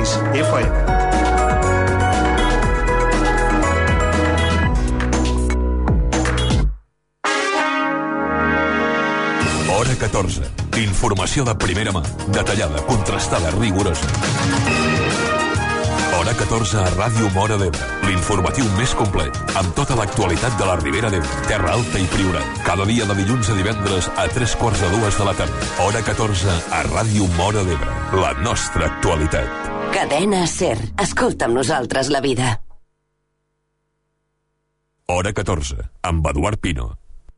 107.6 FM. Hora 14. Informació de primera mà, detallada, contrastada, rigorosa. Hora 14 a Ràdio Móra d'Ebre. L'informatiu més complet, amb tota l'actualitat de la Ribera d'Ebre, Terra Alta i Priorat. Cada dia de dilluns a divendres a 3:45 de la tarda. Hora 14 a Ràdio Móra d'Ebre. La nostra actualitat. Cadena SER. Escolta amb nosaltres la vida. Hora 14, amb Eduard Pino.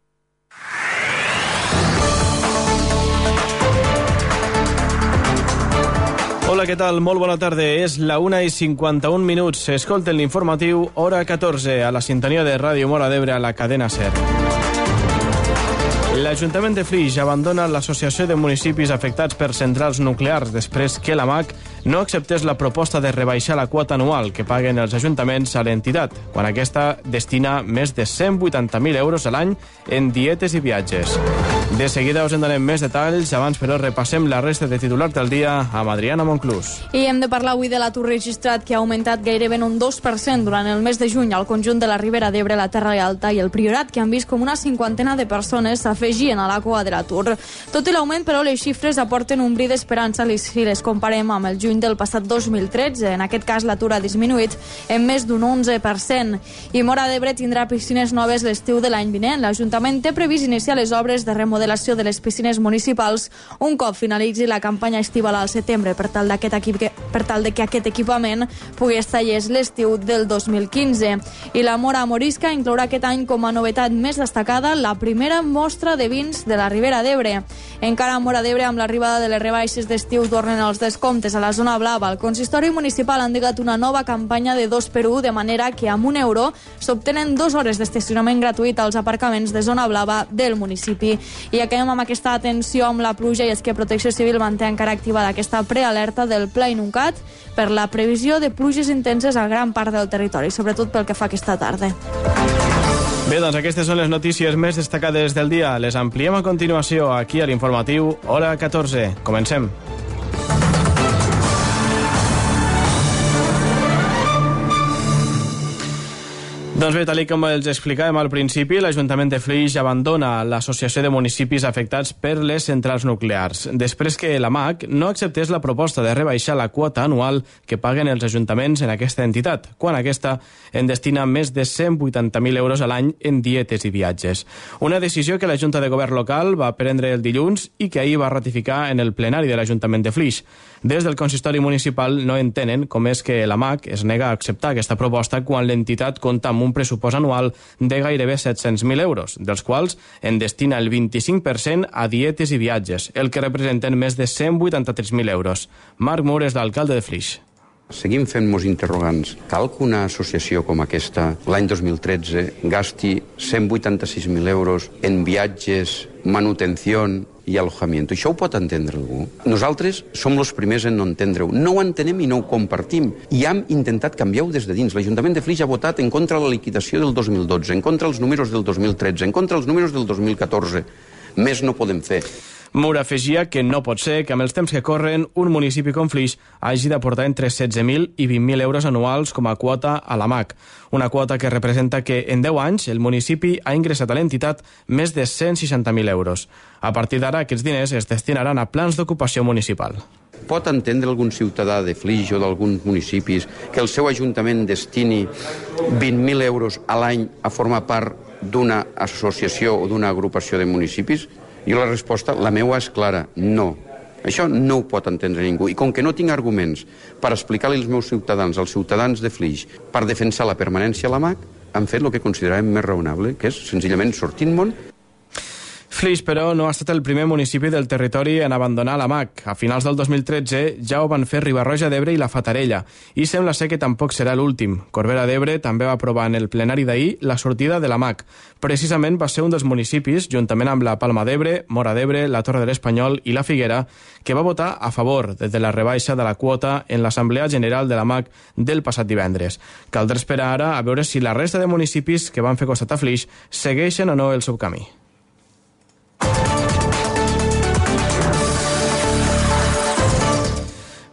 Hola, què tal? Molt bona tarda. És la 1:51. Escolten l'informatiu Hora 14 a la sintonia de Ràdio Móra d'Ebre a la cadena SER. L'Ajuntament de Flix abandona l'Associació de Municipis Afectats per Centrals Nuclears després que la MAC no acceptés la proposta de rebaixar la quota anual que paguen els ajuntaments a l'entitat, quan aquesta destina més de 180.000 euros a l'any en dietes i viatges. De seguida us en donem més detalls, abans però repassem la resta de titulars del dia amb Adriana Monclús. I hem de parlar avui de l'atur registrat, que ha augmentat gairebé en un 2% durant el mes de juny al conjunt de la Ribera d'Ebre, la Terra Alta i el Priorat, que han vist com una cinquantena de persones s'afegien a la cua de l'atur. Tot i l'augment, però, les xifres aporten un bri d'esperança si les comparem amb el juny del passat 2013. En aquest cas, l'atur ha disminuït en més d'un 11%. I Móra d'Ebre tindrà piscines noves l'estiu de l'any vinent. L'Ajuntament té previst iniciar les obres de remodelació de les piscines municipals un cop finalitzi la campanya estival al setembre, per tal de que aquest equipament pugui estar llest l'estiu del 2015. I la Móra Morisca inclourà aquest any com a novetat més destacada la primera mostra de vins de la Ribera d'Ebre. Encara a Móra d'Ebre, amb l'arribada de les rebaixes d'estiu, tornen els descomptes a la zona blava. El consistori municipal ha endegat una nova campanya de 2x1, de manera que amb €1 s'obtenen 2 hores d'estacionament gratuït als aparcaments de zona blava del municipi. I acabem amb aquesta atenció amb la pluja, i és que Protecció Civil manté encara activada aquesta prealerta del Pla Inuncat per la previsió de pluges intenses a gran part del territori, sobretot pel que fa aquesta tarda. Bé, doncs aquestes són les notícies més destacades del dia. Les ampliem a continuació aquí a l'informatiu Hora 14. Comencem. Doncs bé, tal com els explicàvem al principi, l'Ajuntament de Flix abandona l'Associació de Municipis Afectats per les Centrals Nuclears, després que la MAC no acceptés la proposta de rebaixar la quota anual que paguen els ajuntaments en aquesta entitat, quan aquesta en destina més de 180.000 euros a l'any en dietes i viatges. Una decisió que la Junta de Govern local va prendre el dilluns i que ahir va ratificar en el plenari de l'Ajuntament de Flix. Des del consistori municipal no entenen com és que la MAC es nega a acceptar aquesta proposta quan l'entitat compta amb un pressupost anual de gairebé 700.000 euros, dels quals en destina el 25% a dietes i viatges, el que representen més de 183.000 euros. Marc Mur és l'alcalde de Flix. Seguim fent-nos interrogants. Cal que una associació com aquesta, l'any 2013, gasti 186.000 euros en viatges, manutenció i alojament? Això ho pot entendre algú? Nosaltres som els primers en no entendre-ho. No ho entenem i no ho compartim. I hem intentat canviar-ho des de dins. L'Ajuntament de Flix ha votat en contra de la liquidació del 2012, en contra dels números del 2013, en contra dels números del 2014. Més no podem fer. Mur afegia que no pot ser que amb els temps que corren un municipi com Flix hagi d'aportar entre 16.000 i 20.000 euros anuals com a quota a la MAC. Una quota que representa que en 10 anys el municipi ha ingressat a l'entitat més de 160.000 euros. A partir d'ara aquests diners es destinaran a plans d'ocupació municipal. Pot entendre algun ciutadà de Flix o d'alguns municipis que el seu ajuntament destini 20.000 euros a l'any a formar part d'una associació o d'una agrupació de municipis? Jo la resposta, la meva, és clara, no. Això no ho pot entendre ningú. I com que no tinc arguments per explicar-li als meus ciutadans, als ciutadans de Flix, per defensar la permanència a la MAC, han fet el que consideràvem més raonable, que és senzillament sortint-me'n. Flix, però, no ha estat el primer municipi del territori en abandonar la MAC. A finals del 2013 ja ho van fer Riba-roja d'Ebre i la Fatarella, i sembla ser que tampoc serà l'últim. Corbera d'Ebre també va aprovar en el plenari d'ahir la sortida de la MAC. Precisament va ser un dels municipis, juntament amb la Palma d'Ebre, Móra d'Ebre, la Torre de l'Espanyol i la Figuera, que va votar a favor de la rebaixa de la quota en l'Assemblea General de la MAC del passat divendres. Caldrà esperar ara a veure si la resta de municipis que van fer costat a Flix segueixen o no el seu camí.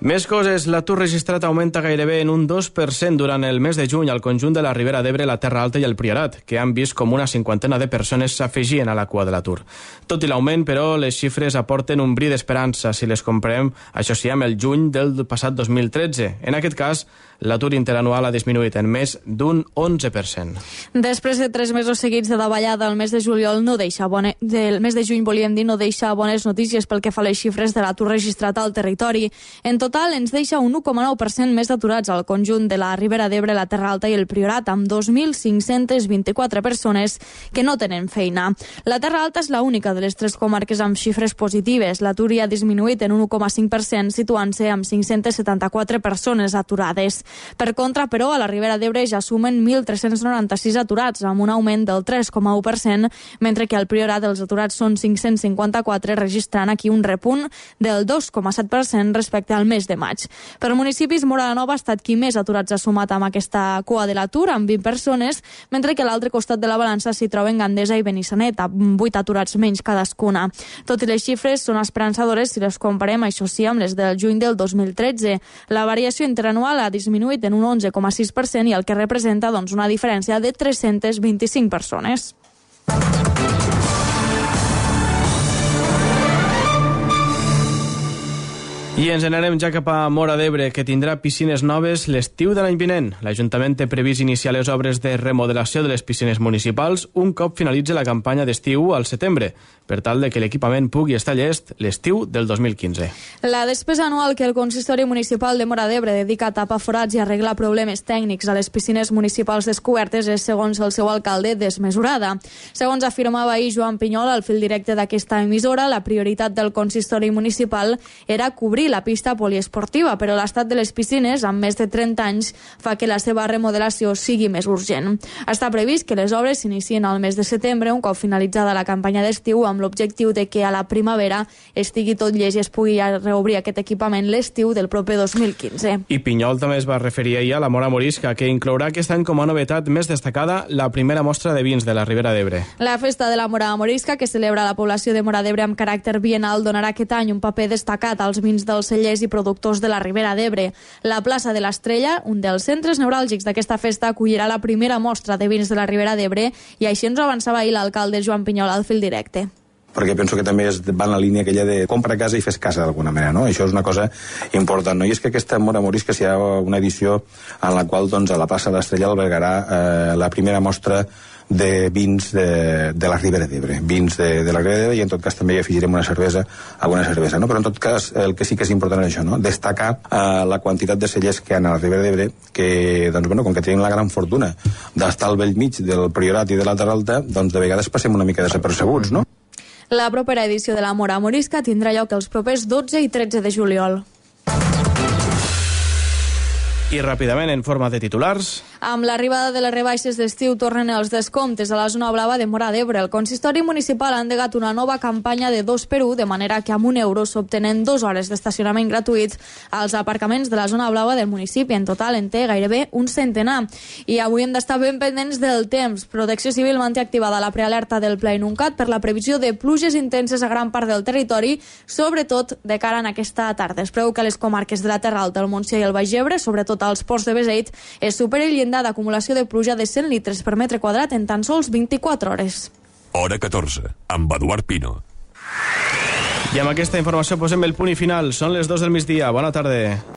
Més coses, l'atur registrat augmenta gairebé en un 2% durant el mes de juny al conjunt de la Ribera d'Ebre, la Terra Alta i el Priorat, que han vist com una cinquantena de persones s'afegien a la cua de l'atur. Tot i l'augment, però, les xifres aporten un bri d'esperança si les comparem, això sí, amb el juny del passat 2013. En aquest cas, l'atur interanual ha disminuït en més d'un 11%. Després de 3 mesos seguits de davallada, el mes de juliol no deixa del mes de juny, volíem dir, no deixa bones notícies pel que fa a les xifres de l'atur registrat al territori. En total, ens deixa un 1,9% més d'aturats al conjunt de la Ribera d'Ebre, la Terra Alta i el Priorat, amb 2.524 persones que no tenen feina. La Terra Alta és l'única de les 3 comarques amb xifres positives. L'atur hi ha disminuït en un 1,5%, situant-se amb 574 persones aturades. Per contra, però, a la Ribera d'Ebre ja sumen 1.396 aturats, amb un augment del 3,1%, mentre que al Priorat els aturats són 554, registrant aquí un repunt del 2,7% respecte al mes de maig. Per municipis, Móra la Nova ha estat qui més aturats ha sumat amb aquesta cua de l'atur, amb 20 persones, mentre que a l'altre costat de la balança s'hi troben Gandesa i Benissanet, amb 8 aturats menys cadascuna. Tot i les xifres són esperançadores si les comparem, això sí, amb les del juny del 2013. La variació interanual ha disminuït en un 11,6% i el que representa una diferència de 325 persones. I ens n'anem ja cap a Móra d'Ebre, que tindrà piscines noves l'estiu de l'any vinent. L'Ajuntament té previst iniciar les obres de remodelació de les piscines municipals un cop finalitzi la campanya d'estiu al setembre, per tal de que l'equipament pugui estar llest l'estiu del 2015. La despesa anual que el Consistori Municipal de Móra d'Ebre dedica a tapar forats i arreglar problemes tècnics a les piscines municipals descobertes és, segons el seu alcalde, desmesurada. Segons afirmava ahir Joan Pinyol, al fil directe d'aquesta emissora, la prioritat del Consistori Municipal era cobrir la pista poliesportiva, però l'estat de les piscines, amb més de 30 anys, fa que la seva remodelació sigui més urgent. Està previst que les obres s'inicien al mes de setembre, un cop finalitzada la campanya d'estiu, amb l'objectiu de que a la primavera estigui tot llest i es pugui reobrir aquest equipament l'estiu del proper 2015. I Pinyol també es va referir ahir a la Mora Morisca, que inclourà aquest any com a novetat més destacada la primera mostra de vins de la Ribera d'Ebre. La festa de la Mora Morisca, que celebra la població de Móra d'Ebre amb caràcter bienal, donarà aquest any un paper destacat als vins dels cellers i productors de la Ribera d'Ebre. La plaça de l'Estrella, un dels centres neuràlgics d'aquesta festa, acollirà la primera mostra de vins de la Ribera d'Ebre i així ens ho avançava ahir l'alcalde Joan Pinyol al fil directe. Perquè penso que també va en la línia aquella de compra casa i fes casa d'alguna manera, no? Això és una cosa important, no? I és que aquesta Mora Morisca serà una edició en la qual, doncs, a la plaça de l'Estrella albergarà la primera mostra de vins de la Ribera d'Ebre, vins de la Ribera d'Ebre, i en tot cas també hi afegirem una cervesa, no? Però en tot cas el que sí que és important és això, no? Destacar la quantitat de cellers que hi ha a la Ribera d'Ebre, que, doncs, bueno, com que tenim la gran fortuna d'estar al bell mig del Priorat i de la Terra Alta, doncs de vegades passem una mica desapercebuts, no? La propera edició de la Mora Morisca tindrà lloc els propers 12 i 13 de juliol. I ràpidament, en forma de titulars... Amb l'arribada de les rebaixes d'estiu tornen els descomptes a la zona blava de Móra d'Ebre. El consistori municipal ha endegat una nova campanya de 2 per 1, de manera que amb €1 s'obtenen 2 hores d'estacionament gratuït als aparcaments de la zona blava del municipi. En total en té gairebé un centenar. I avui hem d'estar ben pendents del temps. Protecció Civil manté activada la prealerta del Pla Inuncat per la previsió de pluges intenses a gran part del territori, sobretot de cara a aquesta tarda. Es preveu que a les comarques de la Terra Alta, el Montsià i el Baix Ebre, sobretot als ports de Beseit, es superi el llindar d'acumulació de pluja de 100 litres per metre quadrat en tan sols 24 hores. Hora 14, amb Eduard Pino. I amb aquesta informació posem el punt i final. Són les 2 del migdia. Bona tarda.